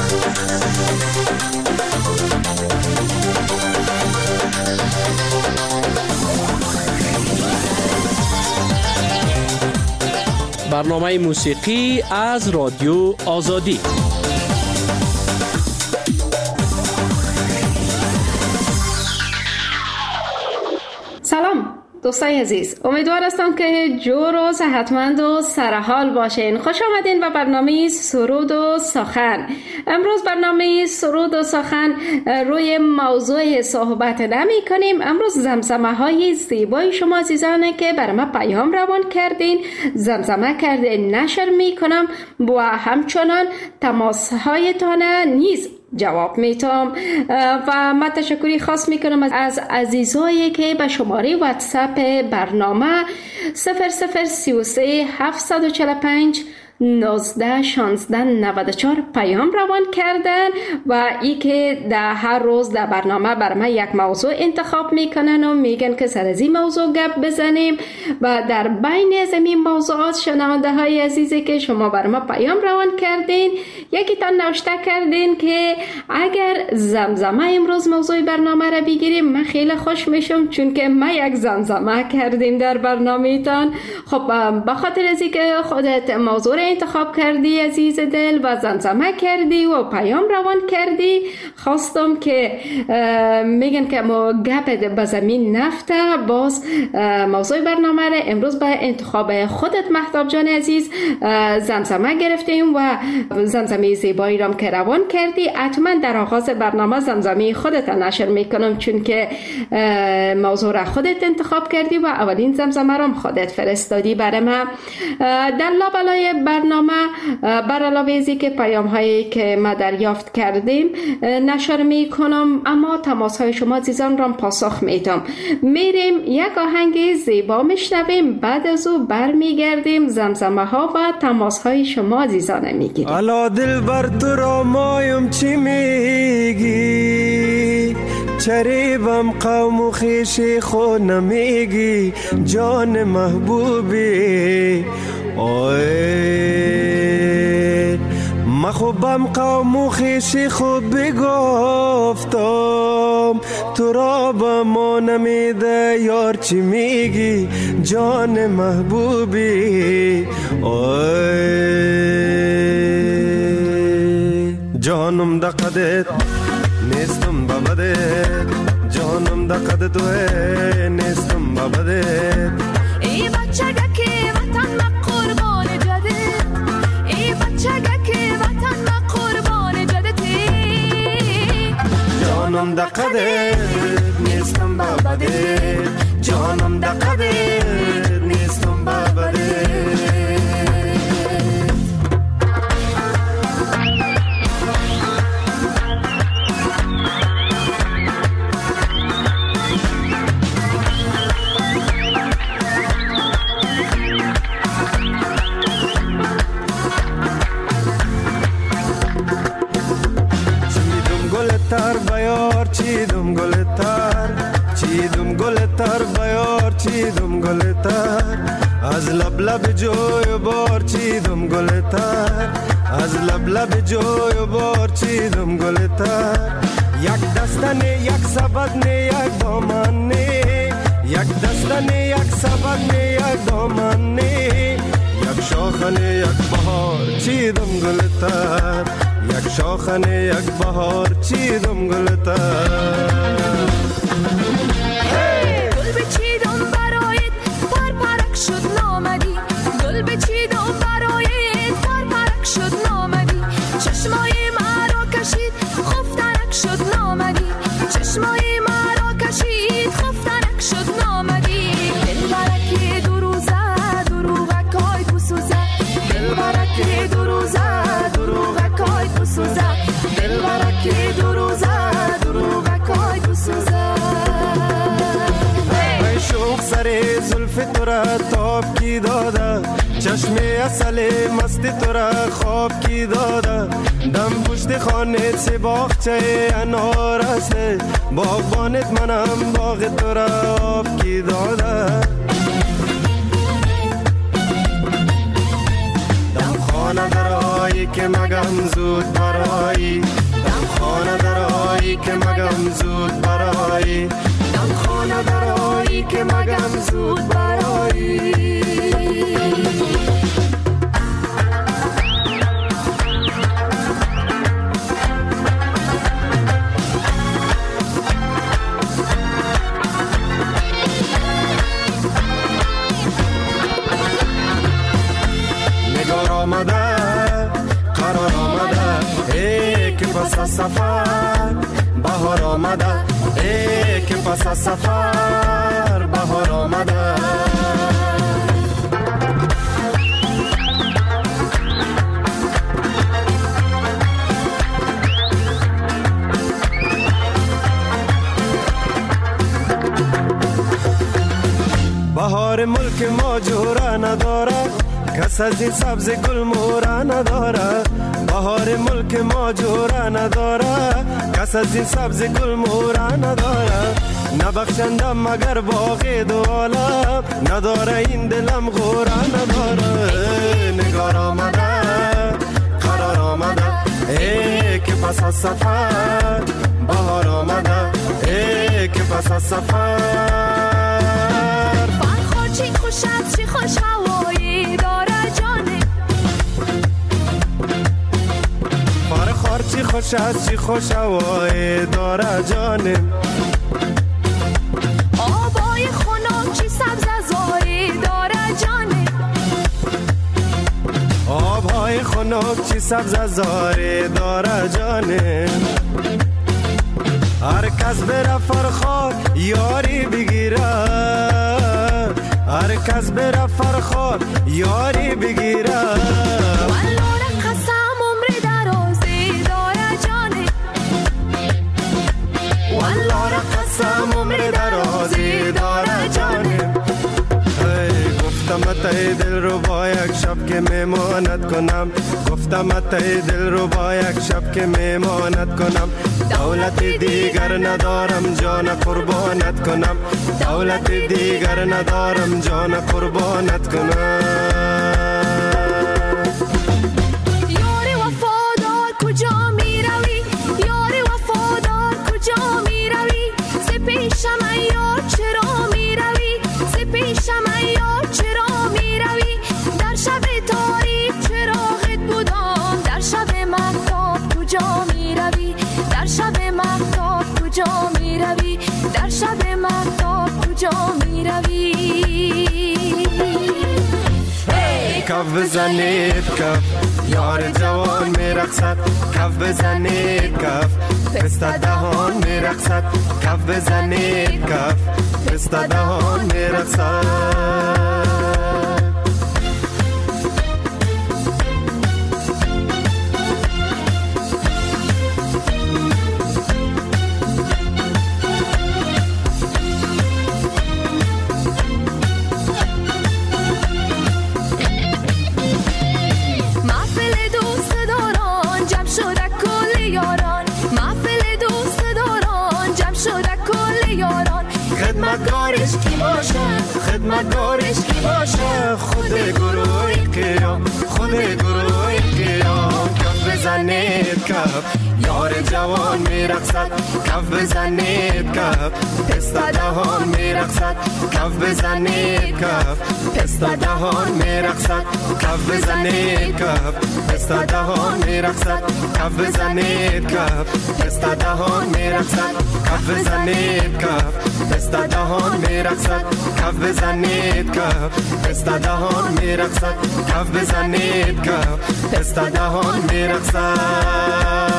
برنامه موسیقی از رادیو آزادی. سلام دوستای عزیز، امیدوار هستم که جور و صحتمند و سرحال باشین. خوش آمدین به برنامه سرود و سخن. امروز برنامه سرود و سخن روی موضوع صحبت نمی کنیم. امروز زمزمه های زیبای شما عزیزانه که برای ما پیام روان کردین، زمزمه کردین نشر می کنم و همچنان تماس هایتان نیز جواب میتم و من تشکری خاص میکنم از عزیزایی که به شماره واتساپ برنامه 0033 745 19 16 94 پیام روان کردن و ای که در هر روز در برنامه بر من یک موضوع انتخاب میکنن و میگن که سر از این موضوع گپ بزنیم و در بین از این موضوعات شنونده های عزیزی که شما بر من پیام روان کردین، یکی تان نوشته کردین که اگر زمزمه امروز موضوع برنامه را بگیریم من خیلی خوش میشم، چون که ما یک زمزمه کردیم در برنامه تان. خب به خاطر از اینکه خودت موضوع انتخاب کردی عزیز دل و زمزمه کردی و پیام روان کردی، خواستم که میگن که ما گپ به زمین نفته، باز موضوع برنامه را امروز به انتخاب خودت مهتاب جان عزیز زمزمه گرفتیم و زمزمه زیبایی رام که روان کردی. حتما در آغاز برنامه زمزمه خودت نشر میکنم، چون که موضوع را خودت انتخاب کردی و اولین زمزمه رام خودت فرستادی برای ما. در لابلای برنامه بر علاوه ازی که پیام هایی که ما دریافت کردیم نشر می کنم، اما تماس های شما عزیزان را پاسخ میدم. میریم یک آهنگ زیبا میشنویم، بعد از او برمیگردیم زمزمه ها و تماس های شما عزیزان میگیریم. الا دل بر تو را مایم چی میگی، چریبم قوم و خیشی خود نمیگی، جان محبوبی مخوبم قوم و خیشی خود بگفتم، تو را با ما نمیده یار چی میگی، جان محبوبی جانم دا قدت نیستم بابدت، جانم دا قدت توه نیستم بابدت. ای بچه که وطن ما قربان جدت، ای بچه که وطن ما قربان جدتی، جانم دا قدت نیستم بابدت، جانم دا قدت نیستم بابدت. تر بیار چیدم گل تر، چیدم گل تر بیار چیدم گل تر، از لب لب جوی بار چیدم گل تر، از لب لب جوی بار چیدم گل تر. یک دستنه یک سبدنه یک دامنه، یک دستنه یک سبدنه یک دامنه، یک شاخنه یک بهار چیدم گل تر، یک شاخنه یک بهار چیدم گل تر. گل بچیدم برایت پر پرک شد نامدی، گل بچیدم برایت پر پرک شد نامدی، چشمای مرا کشید خفتنک شد نامدی، چشمای مرا کشید خفتنک شد نامدی. دل برکی دو روزه دروغکای بسوزه، دل برکی دو روزه دروغکای بسوزه، دل برکی دو روزه دروغکای بسوزه. ای شوق سر زلف تو را تاب کی داده، چشم اصل مست تو را خواب کی داده، دم پشت خانه سی باغچه انار است، باغبانت منم باغ تو را آب کی داده. دم خانه درای که مگم زود برایی، دم خانه درایی که مگم زود برایی، دم خانه درایی که مگم زود برایی. آمده قرار آمده ای که پس از سفر بهار آمده، ای که پس از سفر بهار آمده. بهار ملک ما جوره نداره، کس از این سبز گل مورا نداره. بهار ملک ما جوره نداره، کس از این سبز گل مورا نداره. نبخشنده مگر باقی دو عالم، نداره این دلم غوره نداره. نگار آمده قرار آمده ای که پس از سفر بهار آمده، ای که پس از سفر. فرخار چی خوش از چی خوش هوایی داره جانه، فرخار چی خوش از چی خوش هوایی داره جانه. آبای خنک چی سبز زاری داره جانه، آبهای خنک چی سبز زاری داره جانه. هر کس بره فرخار یاری بگیره، هر کس بره فرخار یاری بگیره. والله قسم عمر درازی داره جانه، والله قسم عمر درازی داره جانه. گفتم اتای دل رو با یک شب که میمانت کنم، گفتم اتای دل رو با یک شب که میمانت کنم. دولت دیگر ندارم جان قربانت کنم، دولت دیگر ندارم جان قربانت کنم. یاری وفادار کجا می روی، یاری وفادار کجا می روی. ز پیشم ایار چرا می روی، ز پیشم ایار چرا می روی. در شب تاریک چراغت بودم، در شب مهتاب کجا می روی، در شب مهتاب کجا می روی، در شب مهتاب کجا می روی. کف بزنید کف یار جوان میرقصد، کف بزنید کف پسته دهان میرقصد، کف بزنید کف پسته دهان میرقصد. خدمتگارش کی باشه، خدمتگارش کی باشه. خود گروه قیام، خود گروه قیام. کف بزنید کف یار جوان میرقصد، کف بزنید کف پسته دهان میرقصد، کف بزنید کف پسته دهان میرقصد، کف بزنید کف پسته دهان میرقصد، کف بزنید کف پسته دهان میرقصد، کف بزنید کف پسته دهان میرقصد، کف بزنید کف پسته دهان میرقصد، کف بزنید کف پسته دهان میرقصد.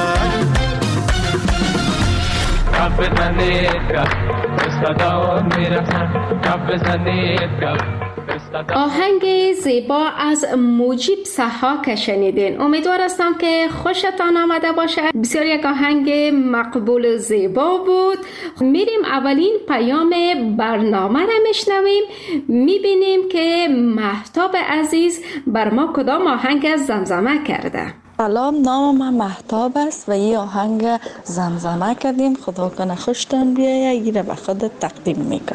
کف بزنید کف پسته دهان میرقصد، کف بزنید کف. آهنگ زیبا از مجیب ضحاک شنیدین. امیدوار هستم که خوشتان آمده باشه. بسیار یک آهنگ مقبول زیبا بود. میریم اولین پیام برنامه را میشنویم. میبینیم که مهتاب عزیز بر ما کدام آهنگ زمزمه کرده. سلام، نام من مهتاب است و یه آهنگ زمزمه کردیم. خدا کنه خوشتان بیایه، ایره به خودت تقدیم میکنم.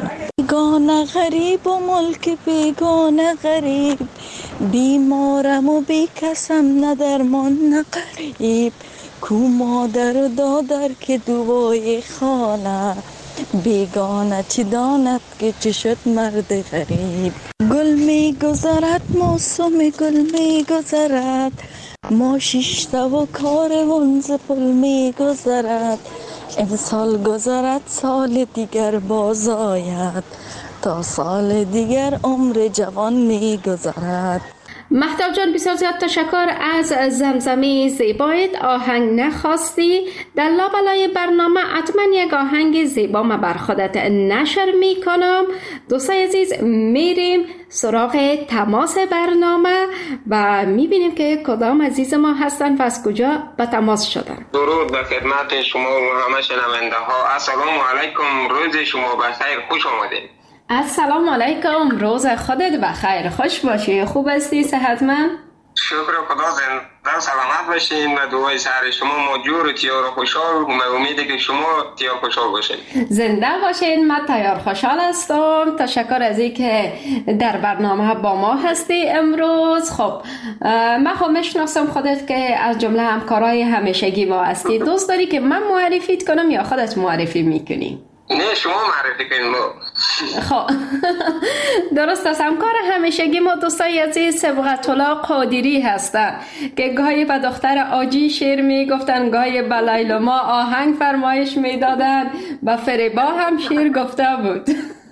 بیگانه غریب و ملک بیگانه غریب، بیمارم و بی کسم نه درمان نه غریب، کو مادر و دادر که دوای خانه، بیگانه چی داند که چی شد مرد غریب. گل می گذرد موسم گل می گذرد، ما شیشته و کاروان ز پل می گذرد، این سال گذرد سال دیگر باز آید، تا سال دیگر عمر جوان می گذرد. مهتاب جان بسیار زیاد تشکر از زمزمه زیبایت. آهنگ نخواستی، در لابلای برنامه حتما یک آهنگ زیبا ما بر خودت نشر می کنم. دوستای عزیز میریم سراغ تماس برنامه و میبینیم که کدام عزیز ما هستن و از کجا به تماس شدن. درود به خدمت شما و همه شنونده ها. السلام علیکم، روز شما بخیر، خوش آمدید. السلام علیکم، روز خودت بخیر، خوش باشی، خوب هستی، صحتمند؟ شکر خدا، زنده سلامت باشین و دعای سر شما ما جور و تیار و خوشحال و امیده که شما تیار خوشحال باشین. زنده باشین، من تیار خوشحال هستم. تشکر از این که در برنامه با ما هستی امروز. خب من خب میشناسم خودت که از جمله همکارای همیشگی ما هستی. دوست داری که من معرفیت کنم یا خودت معرفی میکنی؟ نه شما معرفی کنیم. خب درست است. همکار همیشگی ما دوستای عزیز صبغت الله قادری هستن که گاهی به دختر آجی شعر میگفتن، گاهی به لیلما آهنگ فرمایش میدادن، به فریبا هم شعر گفته بود.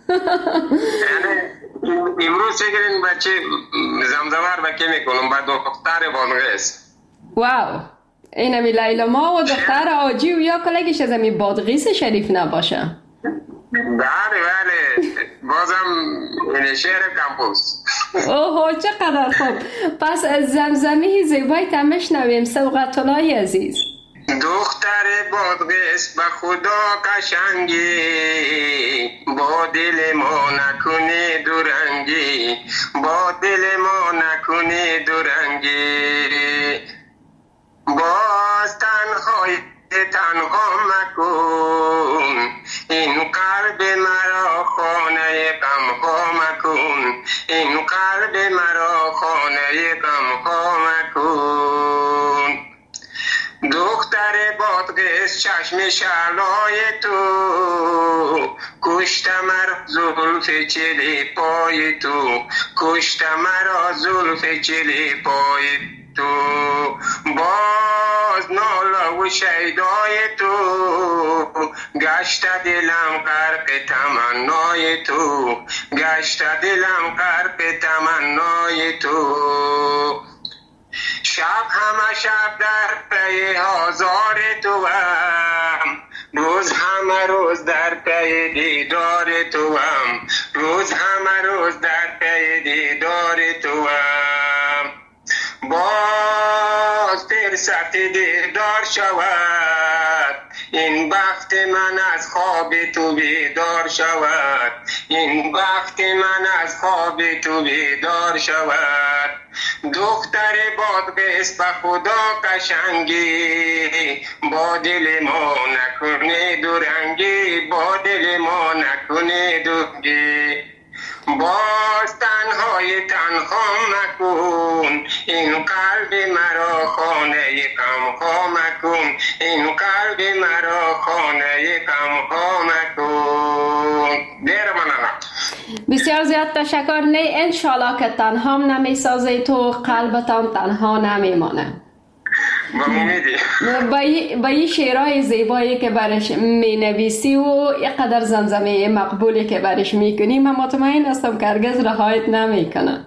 امروز چگرین بچه زمزمه رو بکی میکنم با دختر بادغیس. واو، این همی لیلما و دختر آجی و یا کلگیش از همی بادغیس شریف نباشه. بله بازم این شعر کمپوس. اوه چقدر خوب. پس از زمزمه زیبای تمش نویم صبغت الله عزیز. دختر بادغیس به خدا قشنگی، با دل ما نکنی دورنگی، با دل ما نکنی دورنگی، باز تنها مکن این قلب مرا خانه غمها مکن، این قلب مرا خانه غمها مکن. دختر بادغیس چشم شعلای تو، کشت مرا زلف چلی پای تو، کشت مرا زلف چلی پای تو، باز ناله و شیدای تو، گشت دلم غرق تمنای تو، گشت دلم غرق تمنای تو. شب همه شب در پی آزار تو هم، روز همه روز در پی دیدار تو هم، روز همه روز در پی دیدار تو هم. باز فرصت دیدار شود، این بخت من از خواب تو بیدار شود، این بخت من از خواب تو بیدار شود. دختر بادغیس به خدا قشنگی، با دل ما نکنی دورنگی، با دل ما نکنی دورنگی، باز تنها مکن این قلب مرا خانه غمها مکن، این قلب مرا خانه غمها مکن. دیر منم. بسیار زیاد تشکر. نه انشالله که تنها نمیسازی تو، قلبتان تنها نمیمانه. با این شعرهای زیبایی که برش می نویسی و اینقدر زمزمه مقبولی که برش می کنی، من مطمئن هستم که هرگز رهایت نمی کنه.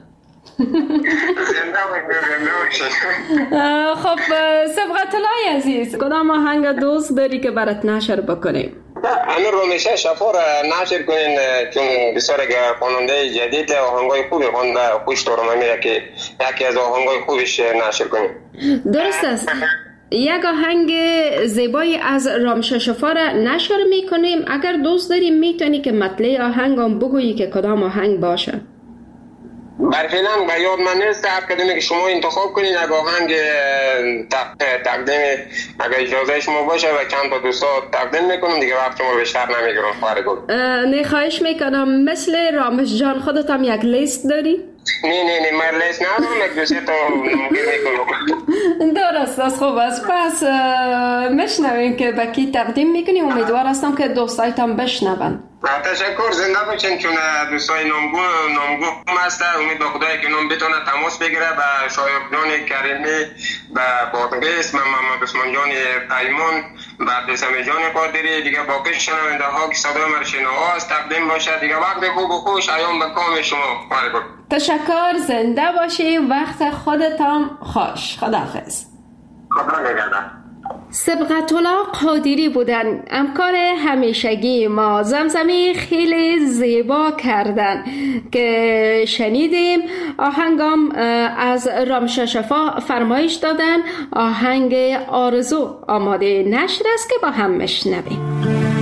خب صبغت الله عزیز، کدام آهنگ دوست داری که برات نشر بکنیم؟ همین رو میشه شفا را نشر کنین، چون بسیار خواننده جدید آهنگای خوبی خونده، خوش طور میره که یکی از آهنگای خوبش نشر کنین. درست است. یک آهنگ زیبایی از رامشه شفا را نشر میکنیم. اگر دوست داریم میتونی که مطلع آهنگ هم بگویی که کدام آهنگ باشه. فعلا به یاد من نیست. هر کدومی که شما انتخاب کنین اگه آهنگ تقدیم اگه اجازه شما باشه و چند تا دوستا تقدیم میکنم دیگه، وقت شما بیشتر نمیگیرم. نه خواهش میکنم. مثل رامش جان خودت هم یک لیست داری؟ نه من لیست ندارم، یک دوسته تا میکنم. درست است. خوب است. پس میشنویم که به کی تقدیم میکنی. امیدوار هستم که دوستایت هم بشنون. تشکر، زنده باشین. چون دوستای نامگو هست، امید به خدای که نام بتونه تماس بگیره به شایق جان کریمی، به بادغیس، به محمد عثمان جان پیمان، به عبدالسمی جان قادری، دیگه باقی شنونده ها که صدای من شنواست تقدیم باشه دیگه. وقت خوب و خوش ایام به کام شما. تشکر، زنده باشی، وقت خودت هم خوش. خداحافظ. خدا نگهدار. سبقت الله قادری بودن، همکار همیشگی ما. زمزمی خیلی زیبا کردن که شنیدیم. آهنگم از رامش شفا فرمایش دادن. آهنگ آرزو آماده نشر است که با هم میشنویم.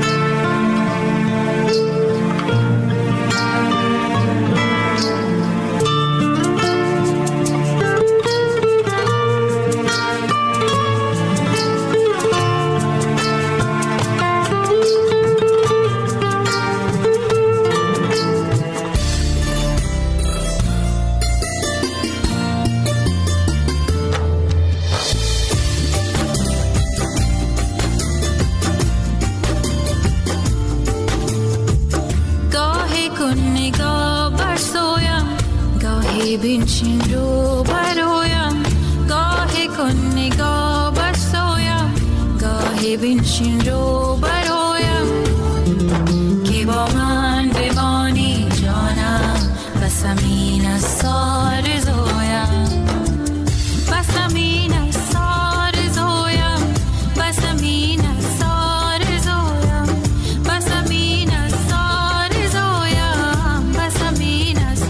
بنشین رو برایم، گاهی کن نگاه برسایم، گاهی بنشین رو برایم، که با من بمانی جانم، بس همین است آرزویم، بس همین است آرزویم، بس همین است آرزویم، بس همین است آرزویم، بس همین است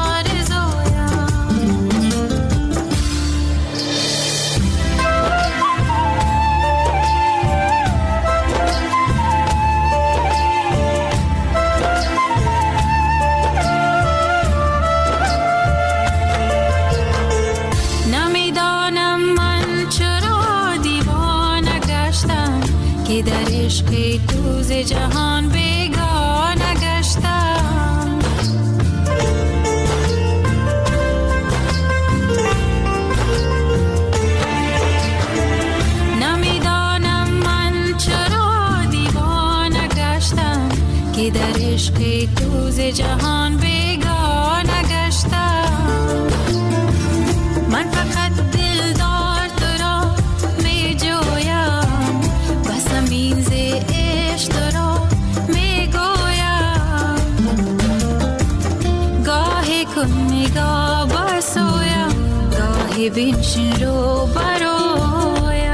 که در عشق تو ز جهان بیگانه گشتم، نمیدانم من چرا دیوانه گشتم، که در عشق تو ز جهان بیگانه گشتم. من فقط دلدار تو را می جویم، بس همین ز عشق تو را می گویم، گاهی کن نگاه برسویم، گاهی بنشین رو برایم.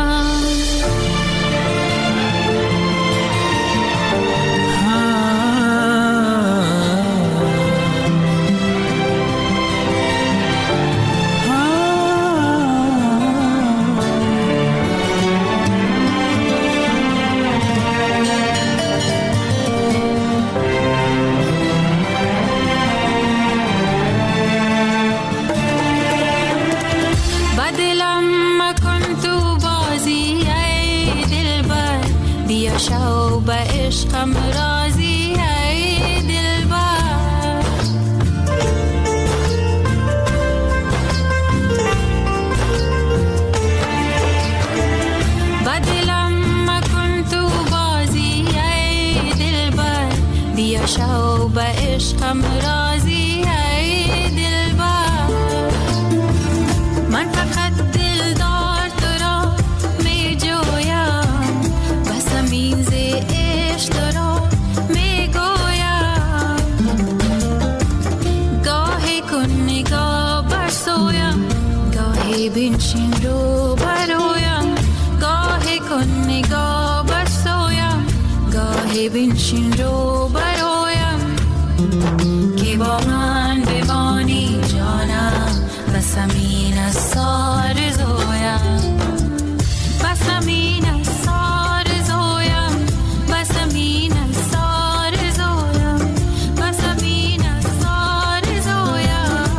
شو به عشقم راضی ای دلبر، با دلم مکن تو بازی ای دلبر، بیا شو به عشقم راضی ای دلبر. من فقط دلدار تو را می جویم، بس همین ز عشق تو را می گویم، گاهی کن نگاه برسویم، گاهی بنشین رو برایم، گاهی کن نگاه برسویم، گاهی بنشین رو برایم، که با من بمانی جانم، بس همین است آرزویم، بس همین است آرزویم، بس همین است آرزویم، بس همین است آرزویم،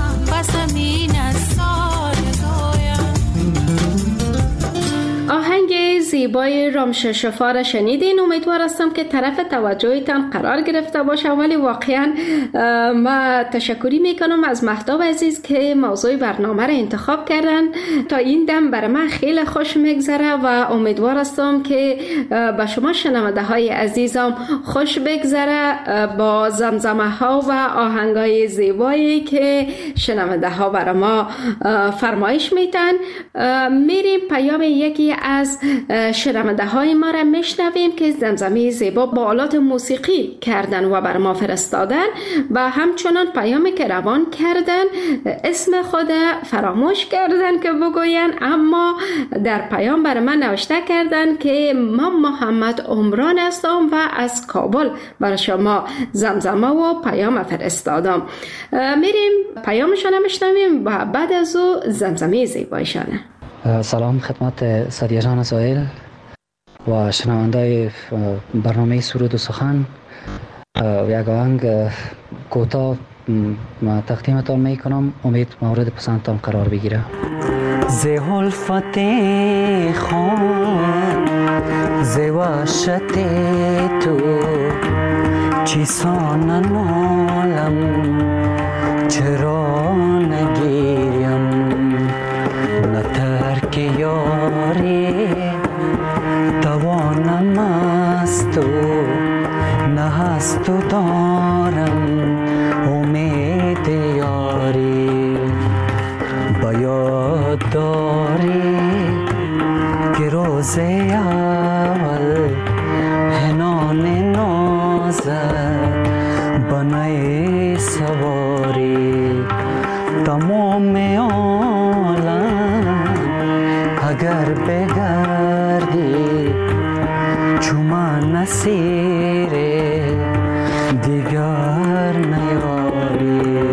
زیبای رامش شفا را شنیدین. امیدوار هستم که طرف توجهتان قرار گرفته باشه. ولی واقعا ما تشکری میکنم از مهتاب عزیز که موضوع برنامه را انتخاب کردن. تا این دم برای من خیلی خوش میگذره و امیدوار هستم که با شما شنونده های عزیزم خوش بگذره با زمزمه ها و آهنگ های زیبایی که شنونده ها برای ما فرمایش میتن. میریم پیام یکی از شنونده های ما را میشنویم که زمزمه زیبا با آلات موسیقی کردن و بر ما فرستادن و همچنان پیامی که روان کردن اسم خود فراموش کردن که بگوین، اما در پیام بر من نوشته کردن که من محمد عمران هستم و از کابل برای شما زمزمه و پیام فرستادم. میریم پیامشان میشنویم و بعد از او زمزمه زیبایشانه. سلام خدمت سادیه جان سائل و شنوندای برنامه سرود و سخن. یک آهنگ کوتاه تقدیمتان میکنم، امید مورد پسندتان قرار بگیره. ز الفت خون ز وحشت تو چیسان نالم، چرا نگیریم نه ترک یاری توانم است و نه هست و دارم امید یاری. با یاد داری که روز اول هنان نازد بنای سواری، تمام عالم اگر بگردی چوما نسیر دیگر نیاری.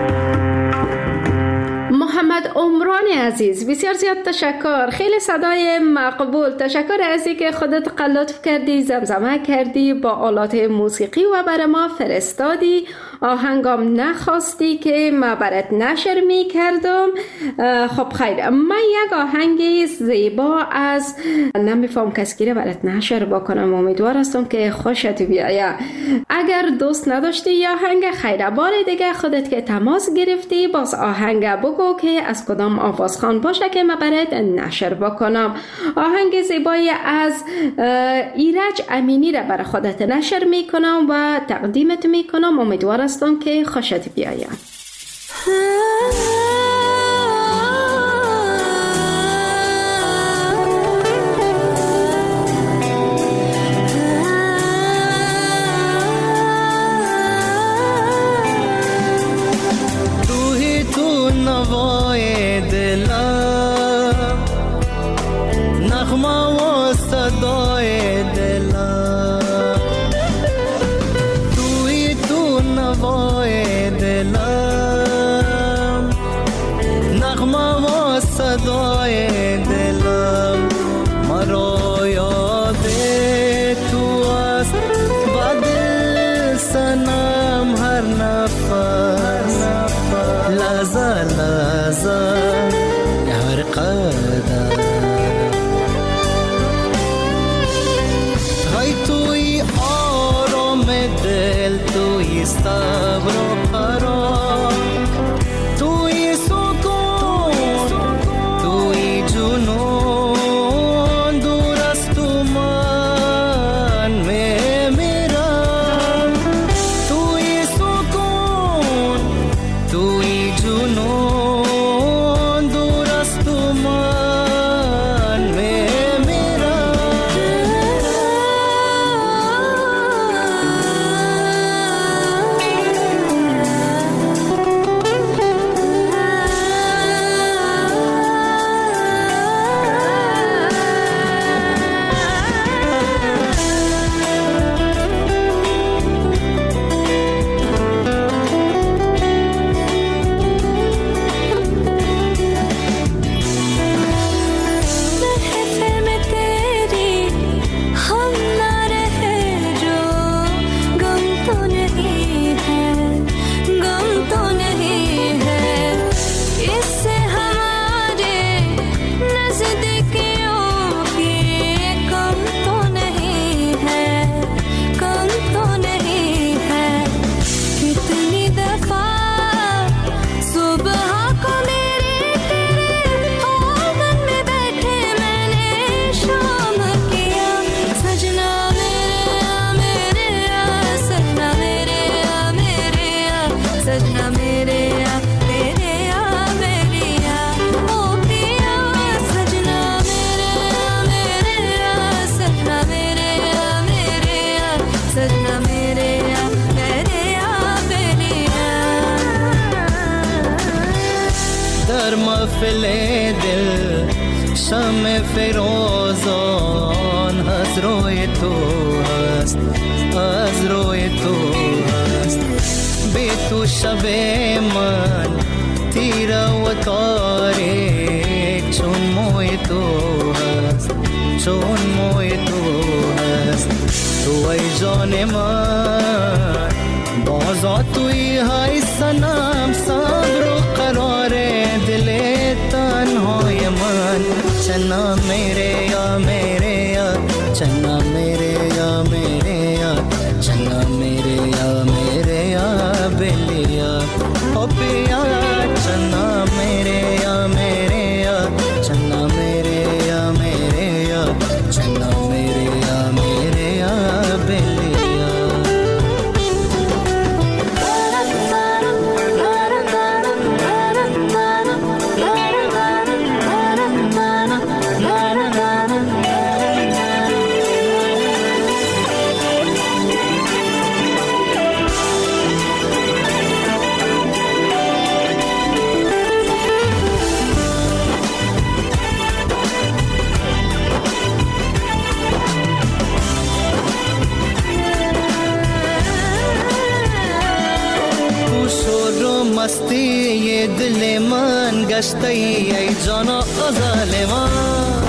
محمد عمران عزیز بسیار زیاد تشکر، خیلی صدای مقبول. تشکر از اینکه خودت لطف کردی زمزمه کردی با آلات موسیقی و برای ما فرستادی. آهنگام نخواستی که ما برات نشر می کردم. خب خیر، من یک آهنگ زیبا از نمیفهم کسی رو برات نشر بکنم. امیدوار هستم که خوشت بیاید. اگر دوست نداشتی یا آهنگ خیر، بار دیگه خودت که تماس گرفتی باز آهنگ بگو که از کدام آوازخوان باشه که من برات نشر بکنم. آهنگ زیبای از ایرج امینی را برای خودت نشر میکنم و تقدیمت میکنم. امیدوار هستم که خوشت بیاید. توی تو نوای دلم، نغمه و صدای دلم، توی تو نوای دلم، نغمه و صدای دلم، مرا یاد تو است با دل سنم هر نفس، لحظه لحظه هر قدم. های توی آرام دل، توی صبر و قرار، توی سکون، توی جنون، دور از تو من میمیرم. توی سکون، توی جنون، دور از تو من میمیرم. فیروزان از روی تو هست، از روی تو هست. بی تو شب من تیره و تاریک چون موی تو هست، چون موی تو هست. تو ای جان من بازا توی های سنم، صبر و قرار دل تنهای من. چنا میره یا میره یا، چنا میره یا میره یا، چنا میره یا میره یا بلیا او بیا. چنا میره یا میره یا، چنا میره یا میره یا، چنا میره یا میره یا بلیا. مستی یہ دل من گشتی ای جانا ظالمان،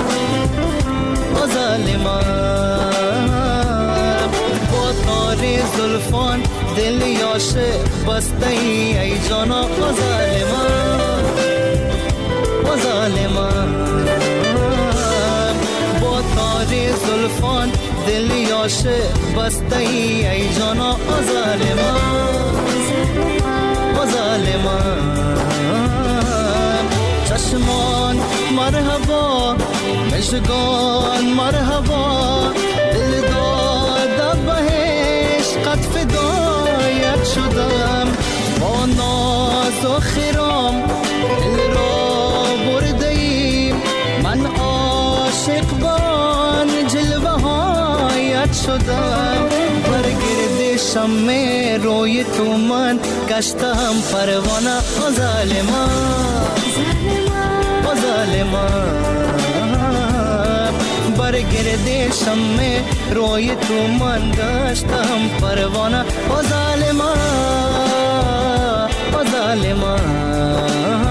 ظالمان. با تار زلفان دل یاشق بستی ای جانا ظالمان، ظالمان. با تار زلفان دل یاشق بستی ای جانا ظالمان، ظالمان. چشمان مرحبا، مژگان مرحبا، دل داده به عشقت فدایت شدم. با ناز و خرام دل را برده ایم، من عاشق بان جلوه هایت شدم. برگرد شم روی تو من گشتم پروانه ظالمان، ظالمان. برگرد شم روی تو من گشتم پروانه ظالمان، ظالمان.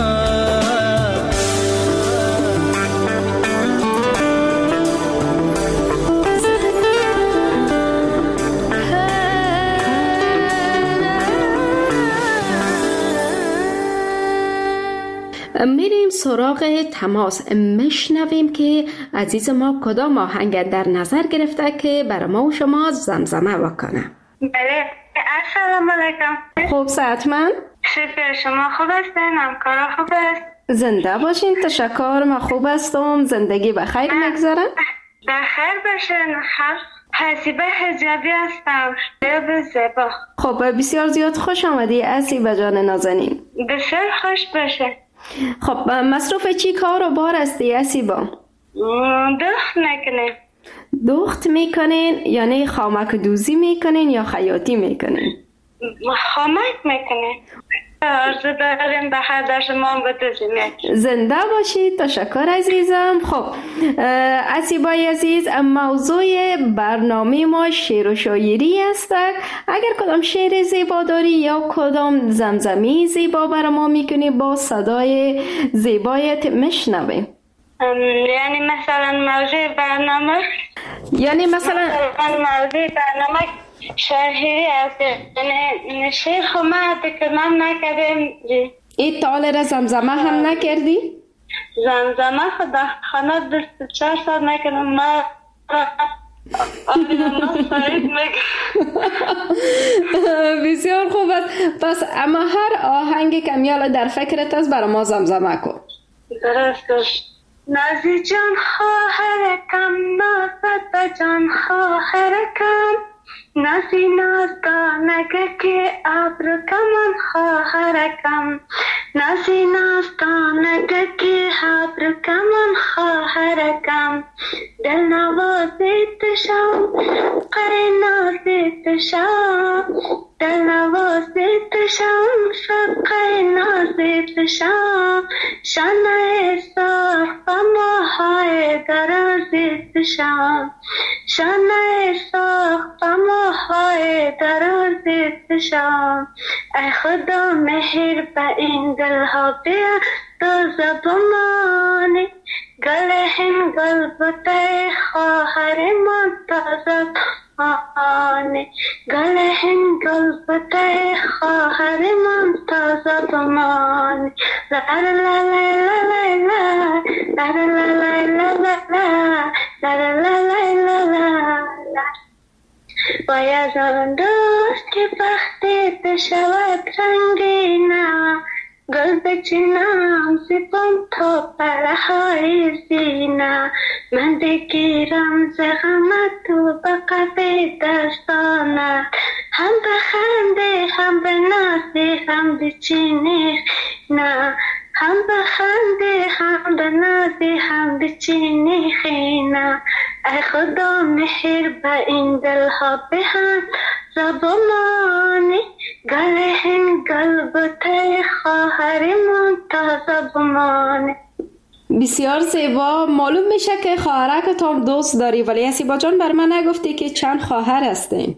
میریم سراغ تماس، میشنویم که عزیز ما کدام آهنگ در نظر گرفته که برای ما و شما زمزمه بکنه. بله، السلام علیکم. خوب صحتمند؟ شکر، شما خوب هستین؟ همکارا خوب است؟ زنده باشین. تشکر، من خوب هستم. زندگی بخیر میگذره؟ بخیر باشین. حسیبه حجابی هستم، شب زیبا. خب بسیار زیاد خوش آمدی حسیبه جان نازنین. بسیار خوش باشه. خب مصروف چی کار و بار هستی حسیبه؟ دخت میکنین. دخت میکنین یعنی خامک دوزی میکنین یا خیاطی میکنین؟ خامک میکنین. عرض داریم به هر در شما بدوزیم. زنده باشید. تشکر عزیزم. خب حسیبای عزیز، موضوع برنامه ما شعر و شاعری است. اگر کدام شعر زیبا داری یا کدام زمزمه زیبا برای ما میکنی با صدای زیبایت میشنویم. یعنی مثلا موضوع برنامه، یعنی مثلا موضوع برنامه شاعری است. یعنی شعر خمه تکرمم نکردیم. این تاله را زمزمه هم نکردی؟ زمزمه خدا خانه 24 ساعت نکردم. ما بسیار خوب است. پس اما هر آهنگ کمیال در فکرت است برای ما زمزمه کن. درست. نازی جان خواهرکم، نازد جان خواهرکم، نازی نازدانگه که ابرکمان خواهرکم، نازی نازدانگه که ابرکمان خواهرکم، دل نوازی تشو قره نازی تشو دل نوازت شم شقه نازت شم شانه سرخ و ماهای درازت شم شانه سرخ و ماهای درازت شم ای خدا مهر به این دلها بیا تازه بمانی گلهن گلبته خواهر من تازه بمانی گلهن گلبته خواهر من تازه بمانی لا لا لا لا لا لا لا لا لا لا لا باید آن دوست که بختی بشود رنگینم گل بچینم زیبم تا پرهای زینم من بگیرم ز غمت تو به قفه دستانت هم بخنده هم به نازی هم بچینی نه هم بخنده هم به نازی هم بچینی خینه ای خدا مهر به این دلها بهم زبمانی گلهن گلبته خواهر من تازه بمانی. بسیار زیبا. معلوم میشه که خواهرک تو هم دوست داری، ولی اسیبا جان بر من نگفتی که چند خواهر هستین؟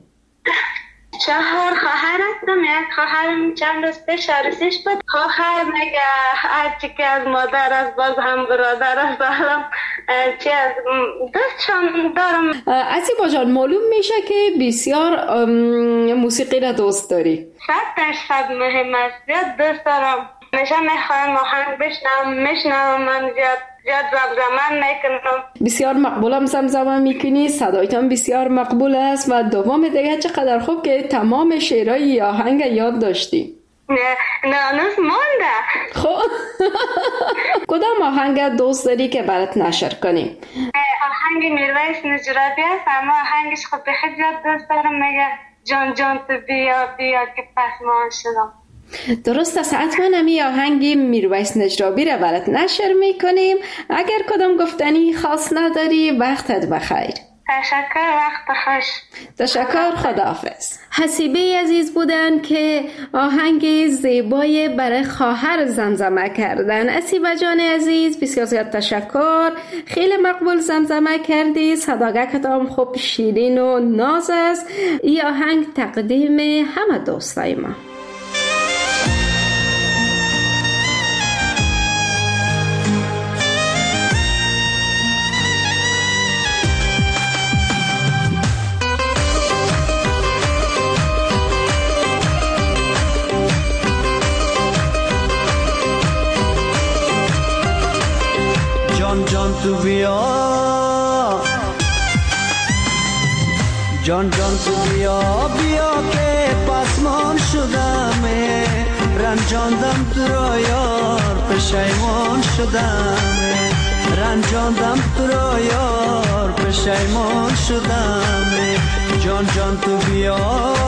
4 خواهر هستم. یک خواهرم چند روز پیش عروسیش بود. خواهر میگه هرچی که از مادر است باز هم برادر است. حالا چی از دوستشان دارم. اسیبا جان معلوم میشه که بسیار موسیقی را دوست داری. 100% مهم است. زیاد دوست دارم. میشه میخوایم آهنگ میشنم من زیاد زمزمه میکنم. بسیار مقبولم زمزمه میکنی، صدایتان بسیار مقبول است و دوم دیگه چقدر خوب که تمام شعرهای آهنگ یاد داشتی. نه هنوز مونده. خب کدام آهنگ دوست داری که برات نشر کنیم؟ آهنگ میرویس نجرابی است، اما آهنگش خب بخیلی زیاد دوست دارم. میگه جان جان تو بیا بیا که پسمان شدم. درست است. حتما همی آهنگی میرویس نجرابی را برات نشر میکنیم. اگر کدام گفتنی خاص نداری وقتت بخیر. تشکر، وقت خوش. تشکر، خداحافظ. حسیبه عزیز بودن که آهنگ زیبای برای خواهر زمزمه کردن. حسیبه جان عزیز بسیار زیاد تشکر، خیلی مقبول زمزمه کردی. صداقت هم خوب شیرین و ناز است. این آهنگ تقدیم همه دوستای ما. جان تو بیا جان تو بیا بیا که پسمان شدم رنجاندم تو را یار پشیمان شدم رنجاندم تو را یار پشیمان شدم جان تو بیا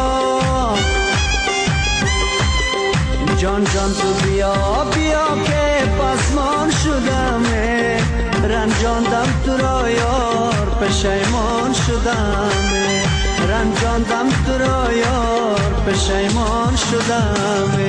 جان تو بیا بیا که پسمان شدم رنجاندم تو را یار پشیمان شدم رنجاندم تو را یار پشیمان شدم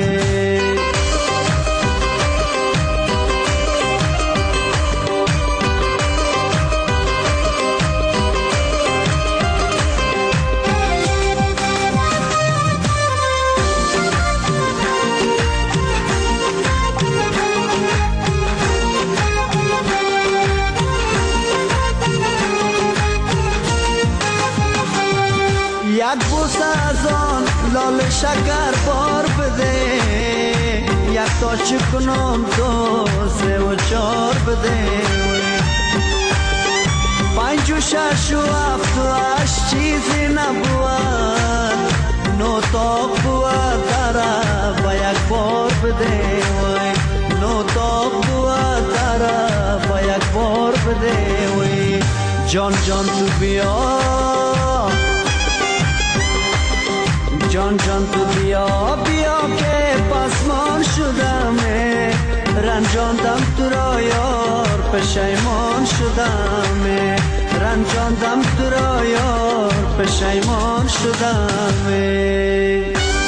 یک بوسه از آن لال شکر بار بده یک تا چکنم 2 3 و 4 بده 5 و 6 و 7 و 8 چیزی نبود 9 تا بود داره و یک بار بده 9 تا بود داره و یک بار بده جان تو بیا جان تو بیا بیا که پسمان شدم رنجاندم تو را یار پشیمان شدم رنجاندم تو را یار پشیمان شدم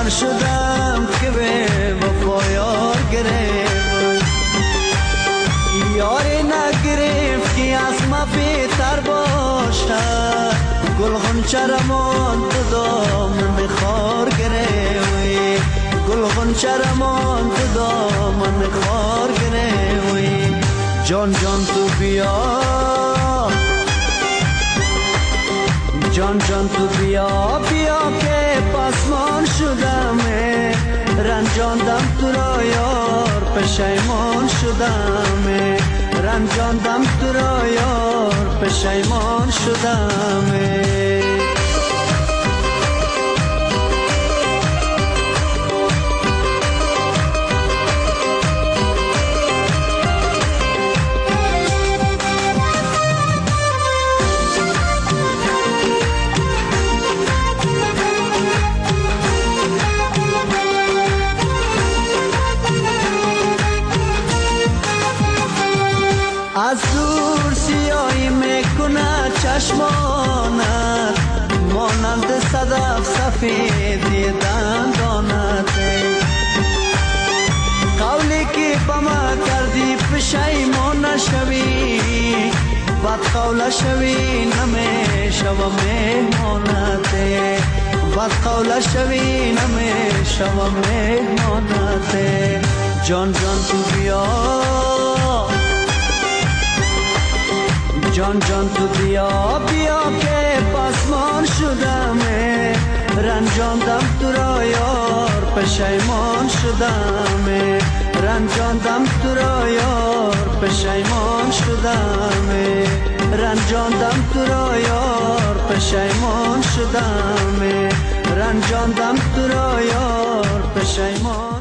خبر شدم که به وفا یار گرفت، یاری نگرفت که از ما بهتر باشد، گل غنچه رمان تو دامن خار گرفت، گل غنچه رمان تو دامن خار گرفت. جان جان تو بیا، جان جان تو بیا بیا که پسمان شدمه، رنجاندم تو را یار پشیمان شدمه، رنجاندم تو را یار پشیمان شدمه. از دور سیاهی میکنه چشمانت، مانند صدف سفیدی دندانت، قولی که با ما کردی پشیمان نشوی، بد قول شوی نمیشوم مهمانت، بد قول شوی نمیشوم مهمانت. جان جان تو بیا، جان جان تو بیا بیا که پسمان شدمه، رنجاندم تو را یار پشیمان شدمه، رنجاندم تو را یار پشیمان شدمه، رنجاندم تو را یار پشیمان شدمه، رنجاندم تو را یار پشیمان.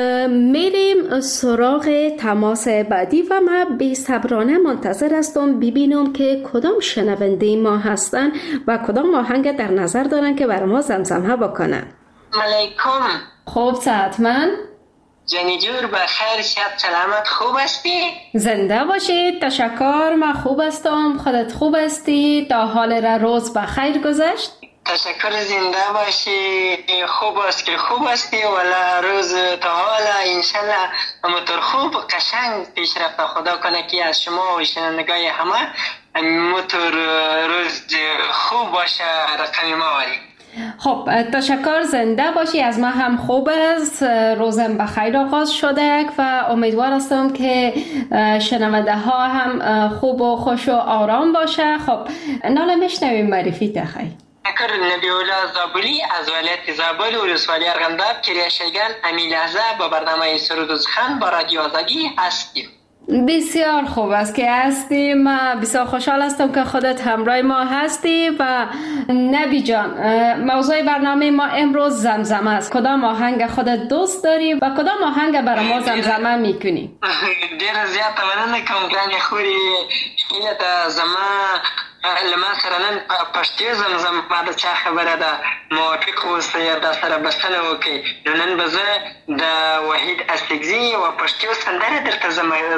میریم سراغ تماس بعدی و من بی‌صبرانه منتظر هستم ببینم که کدام شنونده ما هستن و کدام آهنگ در نظر دارن که بر ما زمزمه بکنن. علیکم. خوب صحتمند؟ جانی جور بخیر، شب سلامت، خوب هستی؟ زنده باشید. تشکر، من خوب هستم. خودت خوب هستی؟ تا حال روز بخیر گذشت؟ تشکر، زنده باشی. خوب است که خوب هستی ولی روز تا حالا انشالله همونطور خوب قشنگ پیش رفت. خدا کنه که از شما و شنوندگان همه همونطور روز خوب باشه، رقم ما ولی. خب تشکر، زنده باشی. از ما هم خوب است، روزم بخیر آغاز شده و امیدوار هستم که شنونده ها هم خوب و خوش و آرام باشه. خب ناله میشنویم، معرفی تخیل. تشکر. نبی‌الله زابلی از ولایت زابل و ولسوالی ارغنداب کریا شیگان. همین لحظه با برنامه سرود و سخن با رادیو آزادی هستیم. بسیار خوب است که هستی. من بسیار خوشحال هستم که خودت همراه ما هستی. و نبی جان، موضوع برنامه ما امروز زمزمه است. کدام آهنگ خودت دوست داری و کدام آهنگ برای ما زمزمه میکنی؟ دیر زیاد مننه کوم ګرانې خوري هیله ده زما لما سره نن پښتو زمزمه د چا خبره ده موافق اوسئ یا دا سره بسنه وکړئ. نو نن به زه د وحید اصلګزي یوه پښتو سندره درته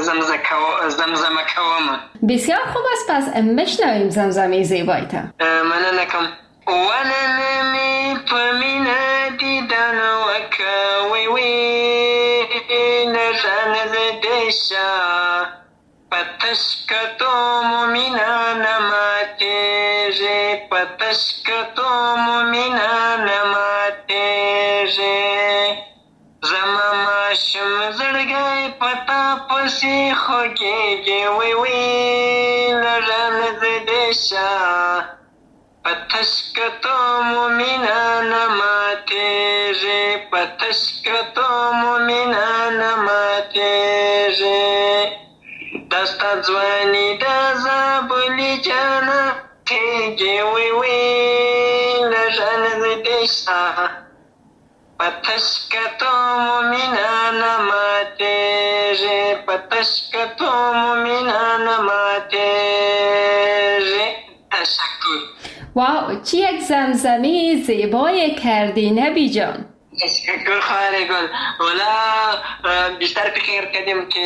زمزمه کوم. بسیار خوب است، پس میشنویم زمزمه زیبای ته. مننه کوم. ولنه می په مینه دیدن وکوي وي نژانه زدشه پتشکتو مومینا نماتیجی پتشکتو مومینا نماتیجی زما ماشم زړګی پتا پسی خوږیږي وی وی لږان زدشه پتشکتو مومینا نماتیجی پتشکتو مومینا نماتیجی دستا ځواني د زابلي جانه تیږي وی وی لږان زدشه پتشکتو مومینا نماتیجی پتشکتو مومینا نماتیجی. تشکر. واو، چی یک زمزمه زیبای کردی نبی جان. تشکر خواهر گل. ولی بیشتر فکر کردیم که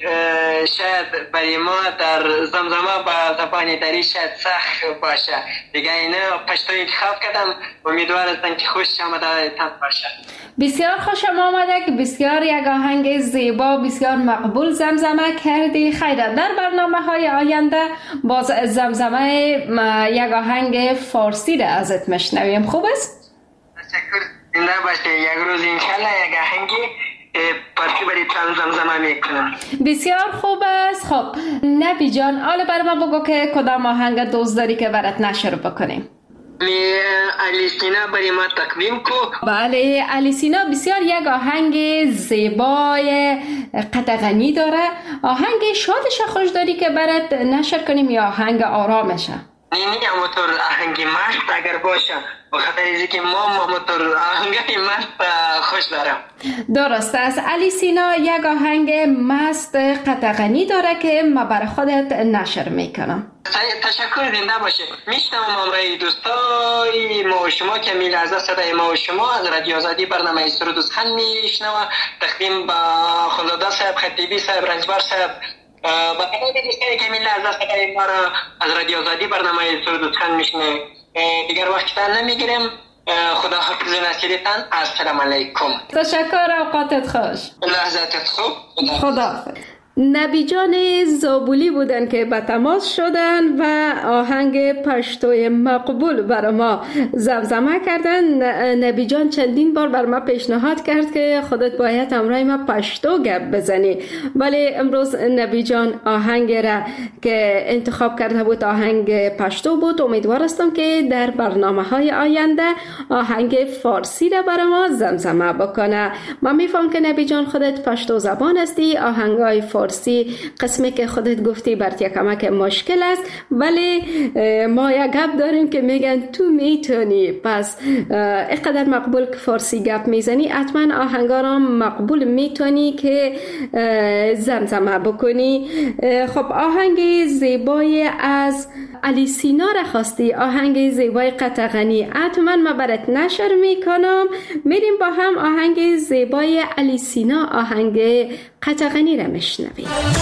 شاید برای ما در زمزمه با زبان دری شاید سخت باشه دیگه. اینا پشتو انتخاب کردم، امیدوار هستم که خوش آمده تن باشه. بسیار خوشم آمده که بسیار یک آهنگ زیبا بسیار مقبول زمزمه کردی. خیلی در برنامه های آینده باز زمزمه یک آهنگ فارسی را ازت مشنویم. خوب است؟ تشکر. زنده باشه. یک روز انشالله یک آهنگی فارسی برای تان زمزمه میکنم. بسیار خوب است. خب نبی جان، حالا برای ما بگو که کدام آهنگ دوست داری که برات نشر بکنیم؟ علی سینا برای ما تقدیم کو. بله، علی سینا بسیار یک آهنگ زیبای قطغنی داره. آهنگ شادش خوش داری که برات نشر کنیم یا آهنگ آرامشه؟ نه همونطور آهنگ مست اگر باشه، بخاطر اینکه که ما همونطور آهنگ مست خوش دارم. درست است. علی سینا یک آهنگ مست قطغنی داره که ما برای خودت نشر میکنم. تشکر. زنده باشه. میشنوم امرای دوستای ما و شما که میل از صدای ما و شما از رادیو آزادی برنامه سرود و سخن میشنوم. تقدیم با خانزاده صاحب، خطیبی صاحب، رنجبر صاحب، با تمام دوستانی که میل از صدای ما را از رادیو آزادی برنامه سرود و سخن میشنوم. دیگر وقتتان نمیگیرم. خدا حافظ و ناصرتان. السلام علیکم. تشکر. اوقاتت خوش. لحظاتت خوب. خدا حافظ. نبی جان زابولی بودن که به تماس شدن و آهنگ پشتوی مقبول برای ما زمزمه کردن. نبی جان چندین بار بر ما پیشنهاد کرد که خودت باید همراه ما پشتو گپ بزنی، ولی امروز نبی جان آهنگ را که انتخاب کرده بود آهنگ پشتو بود. امیدوار هستم که در برنامه های آینده آهنگ فارسی را برای ما زمزمه بکنه. من میفهم که نبی جان خودت پشتو زبان هستی. آهنگای فارسی قسمی که خودت گفتی برات یکمک مشکل است، ولی ما یک گپ داریم که میگن تو میتونی. پس اینقدر مقبول که فارسی گپ میزنی، حتما آهنگا را مقبول میتونی که زمزمه بکنی. خب آهنگ زیبای از علی سینا را خواستی، آهنگ زیبای قطغنی. حتما ما برات نشر میکنم. میریم با هم آهنگ زیبای علی سینا، آهنگ قطغنی را میشنویم.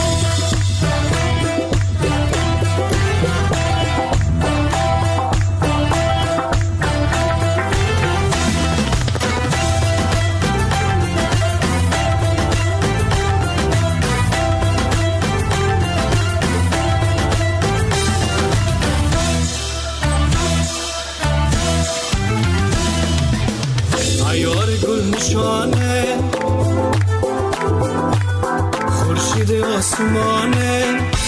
ایار گل نشانه خورشید آسمانه،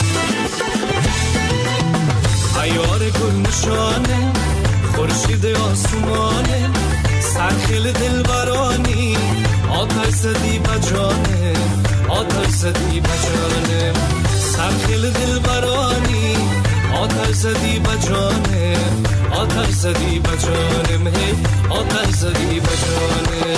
ایار گل نشانه خورشید آسمانه، سرخیل دلبرانی آتش زدی بجانه، آتش زدی بجانه، سرخیل دلبرانی آتش زدی بجانه، آتش زدی بجانه، آتش زدی بجانه.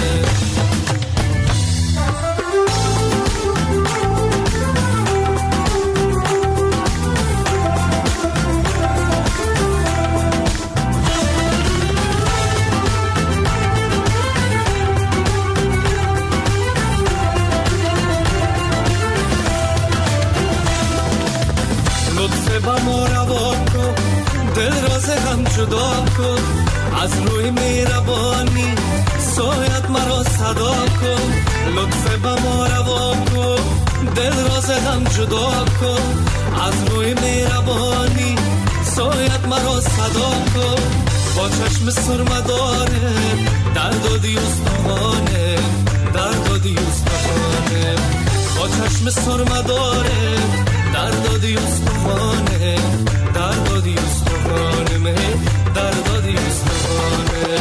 با ما روا کن، دل راز هم جدا کن، از روی مهربانی سایت مرا صدا کن. لطف با ما روا کن، دل راز هم جدا کن، از روی مهربانی سایت مرا صدا کن. با چشم سرمداره دردادی استخوانه، دردادی استخوانه، با چشم سرمداره دردادی استخوانه، دردادی استخوانه، دردادی استخوانه.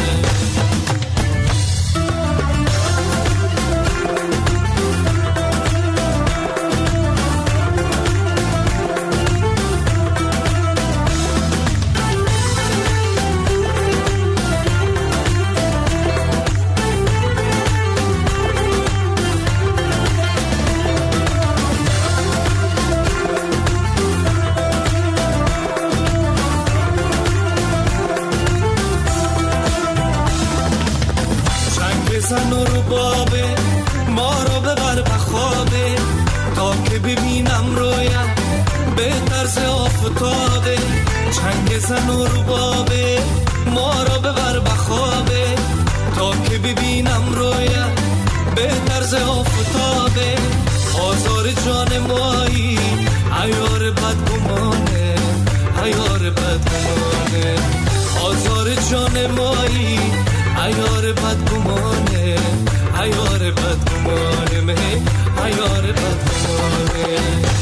بابه، ما رو ببر به خوابه تا که ببینم رویم به طرز آفتابه. چنگ زن و ربابه، ما رو ببر به خوابه تا که ببینم رویم به طرز آفتابه. آزار جان مایی عیار بدگمانه، عیار بدگمانه. آزار جان مایی عیار بدگمانه، عیار بدگمانه، عیار بدگمانه.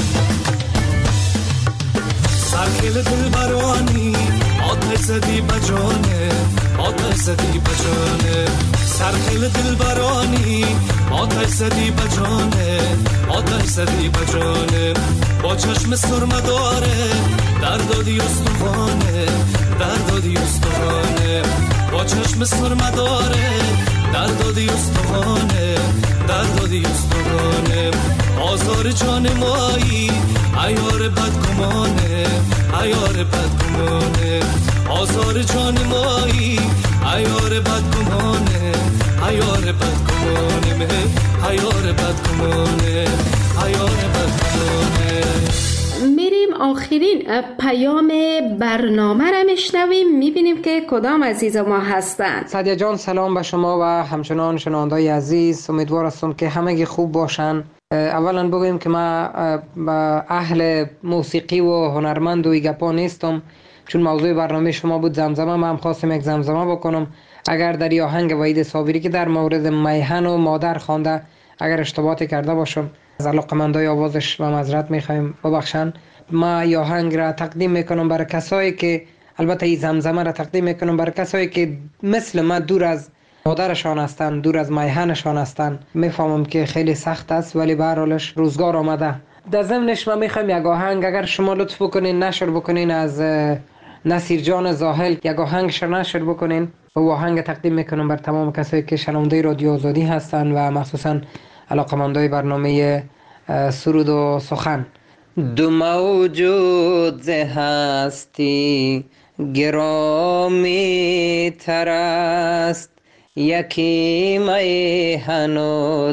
سرکل دل برانی آتش زدی بجانه، آتش زدی بجانه. سرکل دل برانی آتش زدی بجانه، آتش زدی بجانه. با چشم سرمه داره دردادی استخوانه، دردادی استخوانه. با چشم سرمه داره دردادی استخوانه، دردادی استخوانه. آزار جان مایی عیار بدگمانه، عیار بدگمانه. آزار جان مایی عیار بدگمانه، عیار بدگمانه، عیار بدگمانه، عیار بدگمانه. میریم آخرین پیام برنامه را میشنویم، میبینیم که کدام عزیز ما هستند. سعدیه جان سلام به شما و همچنان شنوندای عزیز، امیدوار هستم که همگی خوب باشن. اولا بگویم که ما اهل موسیقی و هنرمند و گپا نیستم، چون موضوع برنامه شما بود زمزمه، من هم خواستم یک زمزمه بکنم. اگر در آهنگ وحید صابری که در مورد میهن و مادر خوانده اگر اشتباهی کرده باشم از علاقه‌مندای آوازش و معذرت میخوایم، ببخشن. ما آهنگ را تقدیم میکنم برای کسایی که، البته این زمزمه را تقدیم میکنم برای کسایی که مثل ما دور از مادرشان هستند، دور از میهنشان هستند. میفهمم که خیلی سخت است ولی به هر حالش روزگار آمده. در ضمنش ما میخوایم یک آهنگ اگر شما لطف بکنین نشر بکنین از نصیر جان زاهل، یک آهنگ نشر بکنین و آهنگ تقدیم میکنم بر تمام کسایی که شنونده رادیو آزادی هستند و مخصوصا علاقه‌مندای برنامه سرود و سخن. دو موجود ز هستی گرامی تر است، یکی میهن و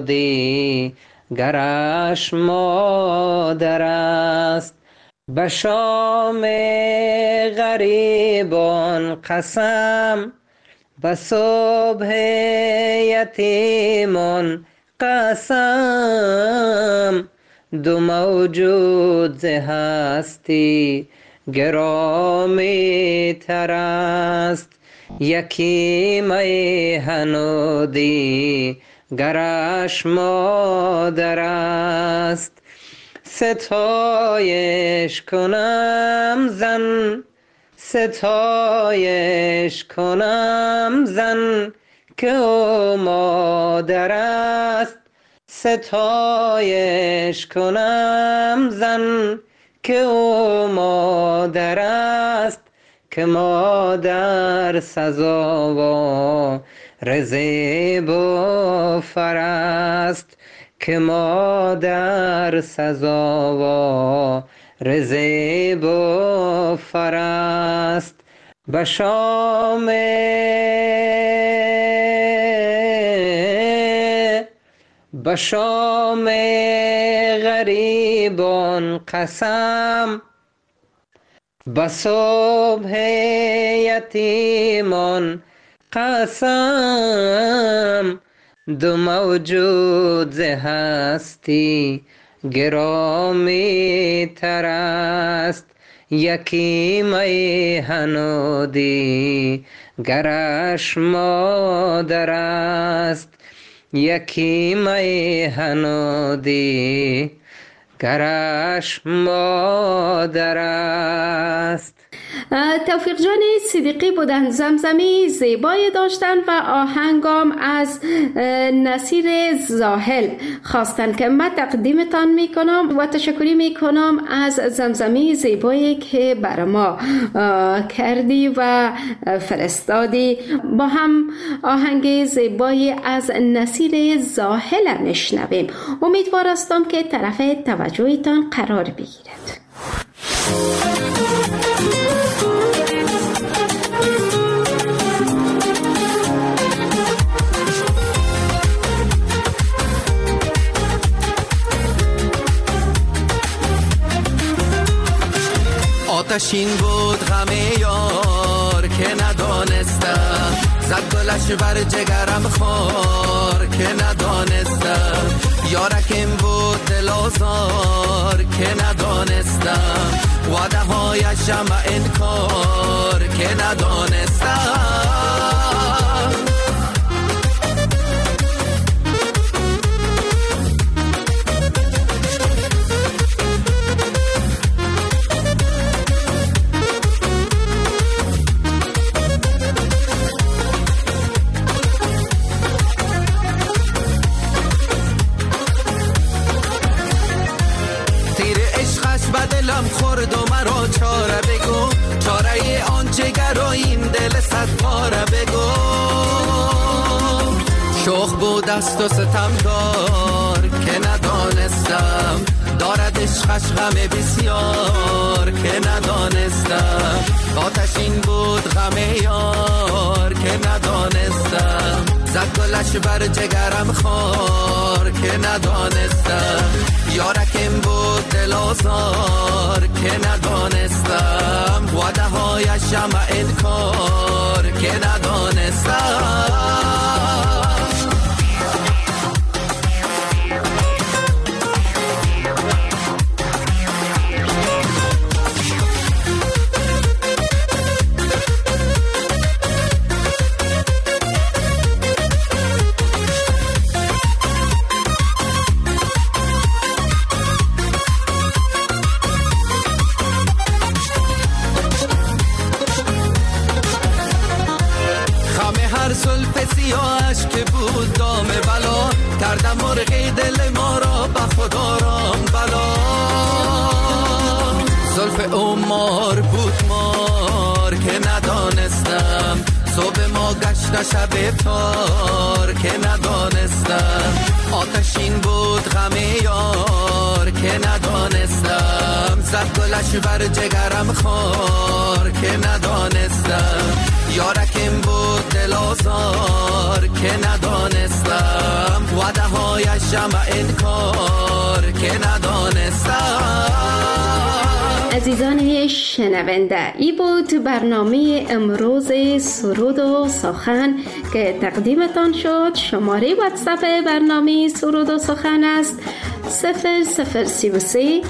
دیگرش مادر است. به شام غریبان قسم، به صبح یتیمان قسم. دو موجود ز هستی گرامی تر است، یکی میهن و دیگرش مادر است. ستایش کنم زن، ستایش کنم زن که او مادر است. ستایش کنم زن که او مادر است، که مادر سزاوار زیب و فر است، که مادر سزاوار زیب و فر است. به شام به شام غریبان قسم، به صبح یتیمان قسم. دو موجود ز هستی گرامی تر است، یکی میهن و دیگرش مادر است. یکی میهن و دیگرش مادر است. توفیق جان صدیقی بودن، زمزمی زیبایی داشتن و آهنگام از نصیر زاهل خواستن که من تقدیمتان میکنم و تشکری میکنم از زمزمی زیبایی که بر ما کردی و فرستادی. با هم آهنگ زیبایی از نصیر زاهل میشنویم. امیدوار هستم که طرف توجهتان قرار بگیرد. آتشین بود غم یار که ندانستم، زد گلش بر جگرم خار که ندانستم، یارکم بود دل آزار که ندانستم، وعده هایشم انکار که ندانستم. دلم خورد و مرا چاره بگو، چاره آنچه گراییم دل صد پاره بگو. شوخ بود است و ستمگار که ندانستم، دارد عشقش غم بسیار که ندانستم، آتشین بود غم یار که ندانستم، زد گلش بر جگرم خار که ندانستم، یارکم بود دل آزار که ندانستم، وعده هایشم انکار که ندانستم. سیاهش که بود دام بلا، کردم مرغی دل ما را به خدا رام بلا. زلف او مار بود مار که ندانستم، صبح ما گشت شب تار که ندانستم، آتشین بود غم یار که ندانستم، زد گلش بر جگرم خار که ندانستم، یارکم بود دل آزار که ندانستم، وعده هایشم انکار که ندانستم. عزیزان شنونده، ای بود برنامه امروز سرود و سخن که تقدیمتان شد. شماره واتساپ برنامه سرود و سخن است 0033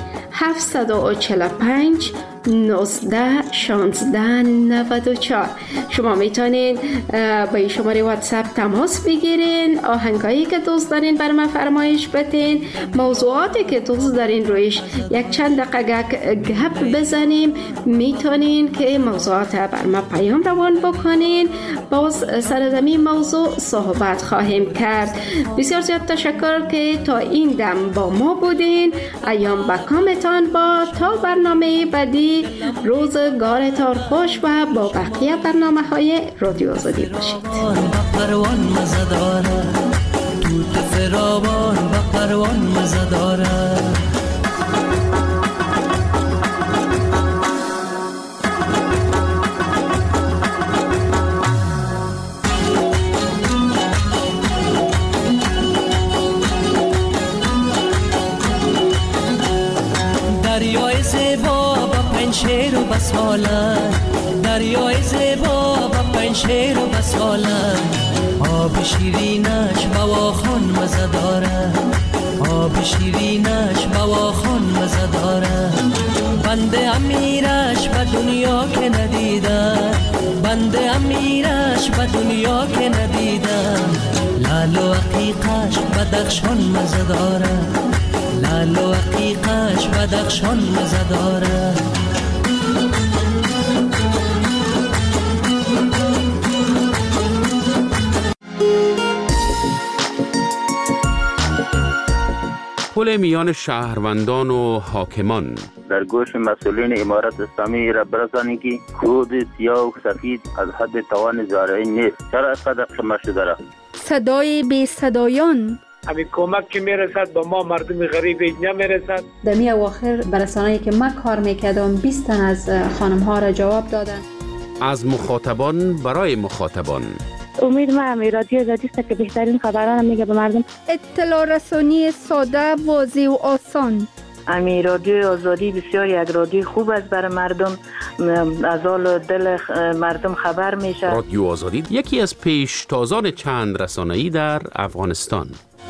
745 19 16 94. شما میتونید با این شماره واتساپ تماس بگیرین، آهنگایی که دوست دارین بر من فرمایش بدین، موضوعاتی که دوست دارین رویش یک چند دقیقه گپ بزنیم، میتونین که موضوعات بر من پیام روان بکنین، باز سرزمین موضوع صحبت خواهیم کرد. بسیار زیاد تشکر که تا این دم با ما بودین. ایام بکامتان با تا برنامه بعدی. روزگارتان خوش و با بقیه برنامه های رادیو آزادی باشید. پروان مزه داره، توت فراوان و پروان مزه داره. دریای زیبا با پنشیر و بساله، دریای زیبا با پنشیر و بساله، آب شیرینش بواخون مزه داره، آب شیرینش بواخون مزه داره. بنده امیرش به دنیا که ندیده، بنده امیرش به دنیا که ندیده، لال و عقیقش بدخشان مزه داره، لال و عقیقش بدخشان مزه داره. پل میان شهروندان و حاکمان. در گوش مسئولین امارت اسلامی را برسانی که خود سیاه و سفید از حد توان زارعی نیست. چرا اینقدر خمه شده را؟ صدای بی صدایان. همین کمک که میرسد با ما مردم غریب نمیرسد. در می اواخر برسانه‌ای که من کار میکردم 20 تن از خانم ها را جواب دادن. از مخاطبان برای مخاطبان. امید من رادیو آزادی است که بهترین خبران میگه به مردم. اطلاع رسانی ساده، واضح و آسان. امی رادیو آزادی بسیار یک رادیو خوب است برای مردم، از حال دل مردم خبر میشه. رادیو آزادی یکی از پیشتازان چند رسانه‌ای در افغانستان.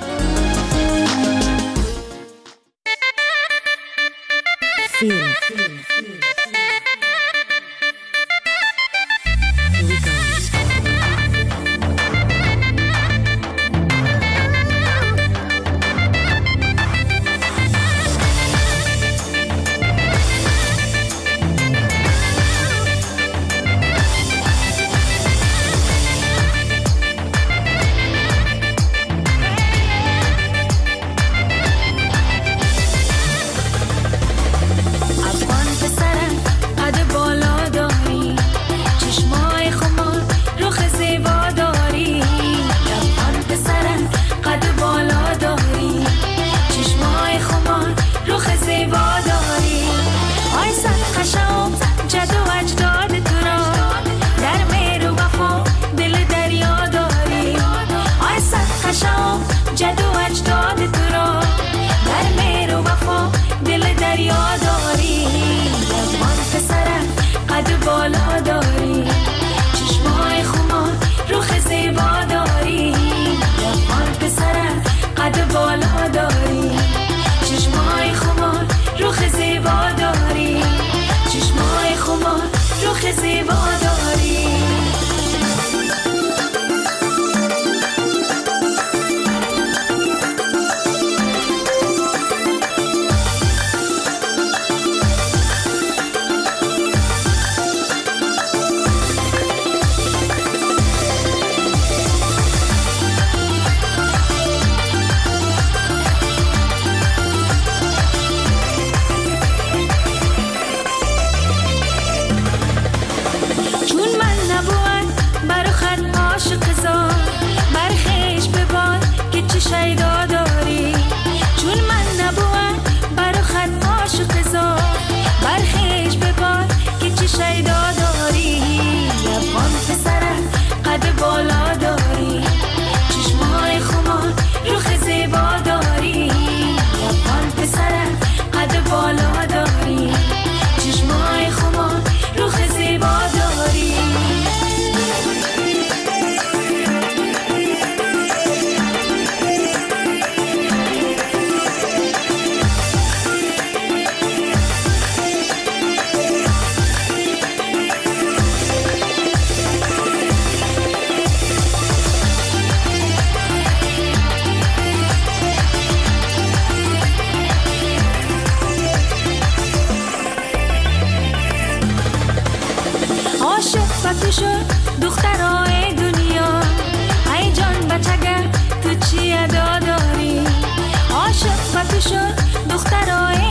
دخترای دنیا ای جان بچگه تو چی ادا داری؟ عاشق و تو شد دخترای